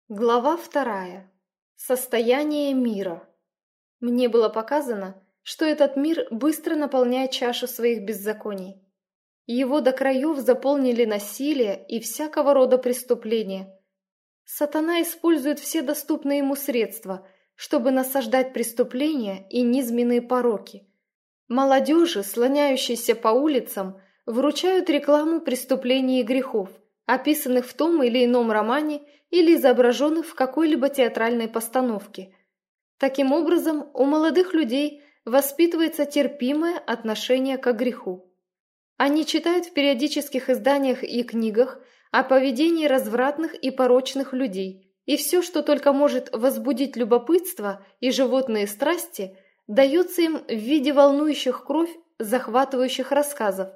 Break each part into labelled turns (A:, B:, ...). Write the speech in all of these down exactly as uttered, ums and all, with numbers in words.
A: Глава вторая. Состояние мира. Мне было показано, что этот мир быстро наполняет чашу своих беззаконий. Его до краев заполнили насилие и всякого рода преступления. Сатана использует все доступные ему средства, чтобы насаждать преступления и низменные пороки. Молодежи, слоняющейся по улицам, вручают рекламу преступлений и грехов, описанных в том или ином романе или изображенных в какой-либо театральной постановке. Таким образом, у молодых людей воспитывается терпимое отношение к греху. Они читают в периодических изданиях и книгах о поведении развратных и порочных людей, и все, что только может возбудить любопытство и животные страсти, дается им в виде волнующих кровь захватывающих рассказов.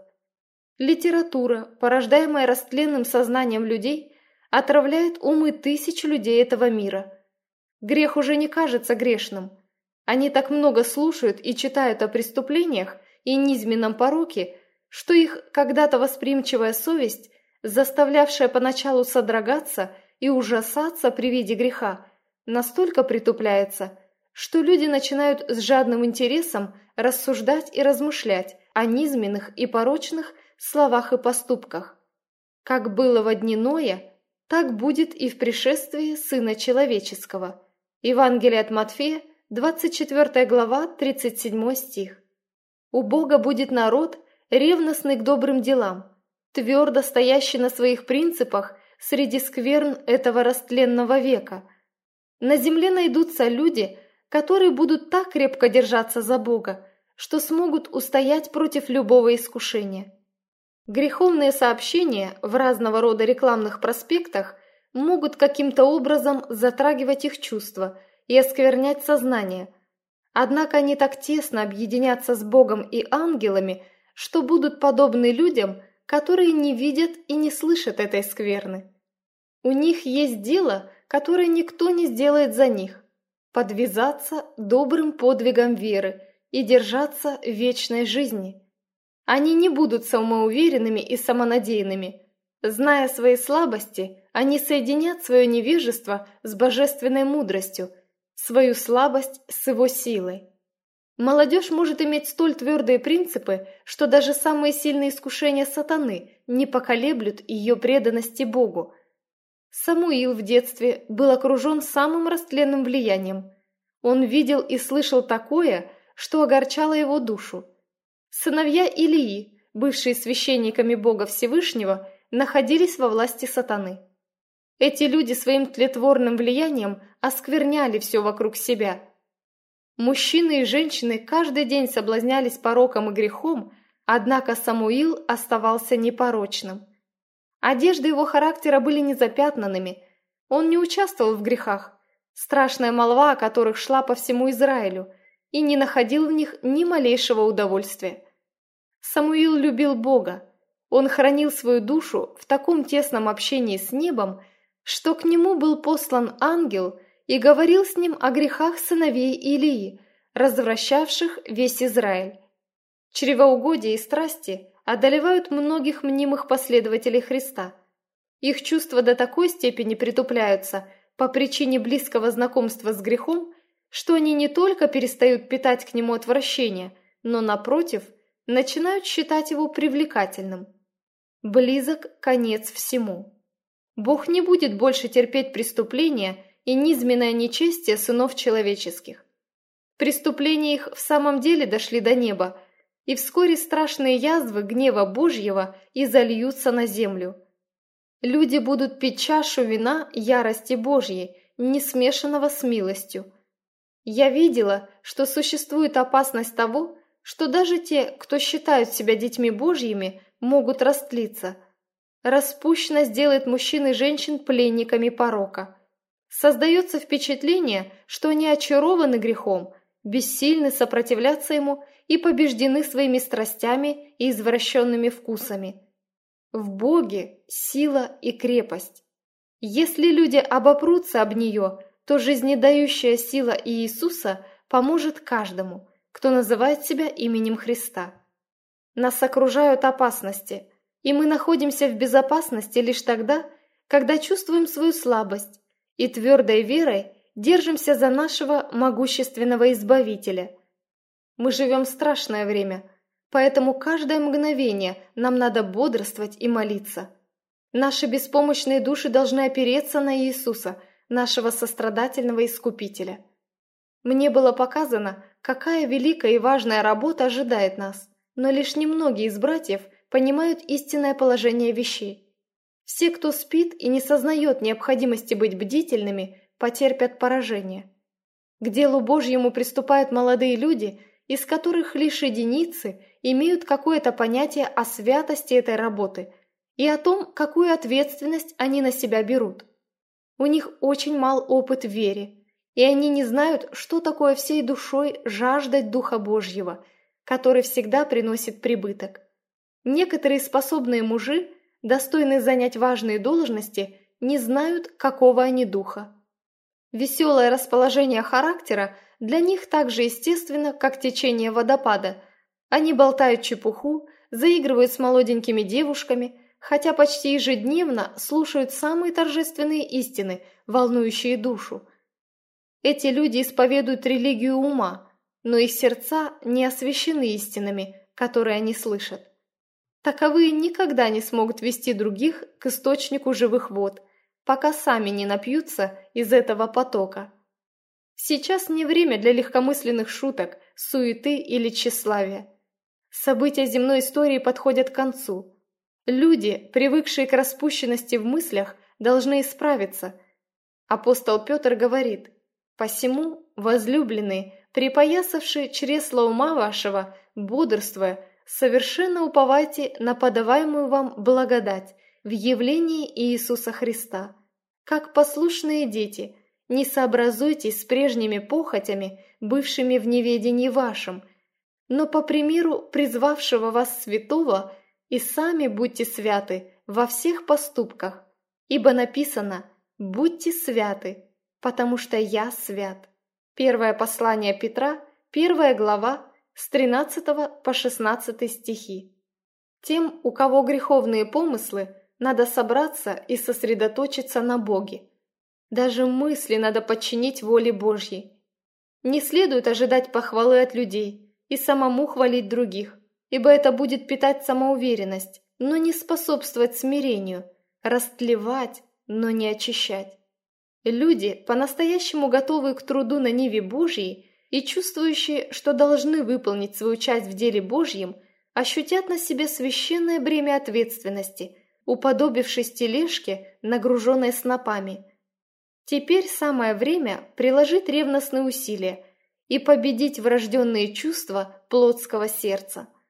A: Литература, порождаемая растленным сознанием людей, отравляет умы тысяч людей этого мира. Грех уже не кажется грешным. Они так много слушают и читают о преступлениях и низменном пороке, что их когда-то восприимчивая совесть, заставлявшая поначалу содрогаться и ужасаться при виде греха, настолько притупляется, что люди начинают с жадным интересом рассуждать и размышлять о низменных и порочных словах и поступках. Как было во дни Ноя, так будет и в пришествии Сына Человеческого. Евангелие от Матфея, двадцать четвёртая глава, тридцать седьмой стих. У Бога будет народ, ревностный к добрым делам, твердо стоящий на своих принципах среди скверн этого растленного века. На земле найдутся люди, которые будут так крепко держаться за Бога, что смогут устоять против любого искушения. Греховные сообщения в разного рода рекламных проспектах могут каким-то образом затрагивать их чувства и осквернять сознание. Однако они так тесно объединятся с Богом и ангелами, что будут подобны людям, которые не видят и не слышат этой скверны. У них есть дело, которое никто не сделает за них – подвязаться добрым подвигом веры и держаться вечной жизни. Они не будут самоуверенными и самонадеянными. Зная свои слабости, они соединят свое невежество с божественной мудростью, свою слабость с его силой. Молодежь может иметь столь твердые принципы, что даже самые сильные искушения сатаны не поколеблют ее преданности Богу. Самуил в детстве был окружен самым растленным влиянием. Он видел и слышал такое, что огорчало его душу. Сыновья Илии, бывшие священниками Бога Всевышнего, находились во власти сатаны. Эти люди своим тлетворным влиянием оскверняли все вокруг себя. Мужчины и женщины каждый день соблазнялись пороком и грехом, однако Самуил оставался непорочным. Одежды его характера были незапятнанными, он не участвовал в грехах, страшная молва о которых шла по всему Израилю, и не находил в них ни малейшего удовольствия. Самуил любил Бога, он хранил свою душу в таком тесном общении с небом, что к нему был послан ангел и говорил с ним о грехах сыновей Илии, развращавших весь Израиль. Чревоугодие и страсти одолевают многих мнимых последователей Христа. Их чувства до такой степени притупляются по причине близкого знакомства с грехом, что они не только перестают питать к нему отвращение, но, напротив, начинают считать его привлекательным. Близок конец всему. Бог не будет больше терпеть преступления и низменное нечестие сынов человеческих. Преступления их в самом деле дошли до неба, и вскоре страшные язвы гнева Божьего изольются на землю. Люди будут пить чашу вина ярости Божьей, не смешанного с милостью. Я видела, что существует опасность того, что даже те, кто считают себя детьми Божьими, могут растлиться. Распущенность делает мужчин и женщин пленниками порока. Создается впечатление, что они очарованы грехом, бессильны сопротивляться ему и побеждены своими страстями и извращенными вкусами. В Боге сила и крепость. Если люди обопрутся об нее, то жизнедающая сила Иисуса поможет каждому, кто называет себя именем Христа. Нас окружают опасности, и мы находимся в безопасности лишь тогда, когда чувствуем свою слабость и твердой верой держимся за нашего могущественного Избавителя. Мы живем в страшное время, поэтому каждое мгновение нам надо бодрствовать и молиться. Наши беспомощные души должны опереться на Иисуса, нашего сострадательного Искупителя. Мне было показано, какая великая и важная работа ожидает нас, но лишь немногие из братьев понимают истинное положение вещей. Все, кто спит и не сознает необходимости быть бдительными, потерпят поражение. К делу Божьему приступают молодые люди, из которых лишь единицы имеют какое-то понятие о святости этой работы и о том, какую ответственность они на себя берут. У них очень мал опыт в вере, и они не знают, что такое всей душой жаждать Духа Божьего, который всегда приносит прибыток. Некоторые способные мужи, достойные занять важные должности, не знают, какого они духа. Веселое расположение характера для них так же естественно, как течение водопада. Они болтают чепуху, заигрывают с молоденькими девушками, хотя почти ежедневно слушают самые торжественные истины, волнующие душу. Эти люди исповедуют религию ума, но их сердца не освящены истинами, которые они слышат. Таковые никогда не смогут вести других к источнику живых вод, пока сами не напьются из этого потока. Сейчас не время для легкомысленных шуток, суеты или тщеславия. События земной истории подходят к концу. Люди, привыкшие к распущенности в мыслях, должны исправиться. Апостол Петр говорит: «Посему, возлюбленные, припоясавшие чресла ума вашего, бодрствуя, совершенно уповайте на подаваемую вам благодать в явлении Иисуса Христа. Как послушные дети, не сообразуйтесь с прежними похотями, бывшими в неведении вашем, но по примеру призвавшего вас святого и сами будьте святы во всех поступках, ибо написано: будьте святы, потому что я свят». Первое послание Петра, первая глава, с тринадцатого по шестнадцатый стихи. Тем, у кого греховные помыслы, надо собраться и сосредоточиться на Боге. Даже мысли надо подчинить воле Божьей. Не следует ожидать похвалы от людей и самому хвалить других, ибо это будет питать самоуверенность, но не способствовать смирению, растлевать, но не очищать. Люди, по-настоящему готовые к труду на ниве Божьей и чувствующие, что должны выполнить свою часть в деле Божьем, ощутят на себе священное бремя ответственности, уподобившись тележке, нагруженной снопами. Теперь самое время приложить ревностные усилия и победить врожденные чувства плотского сердца.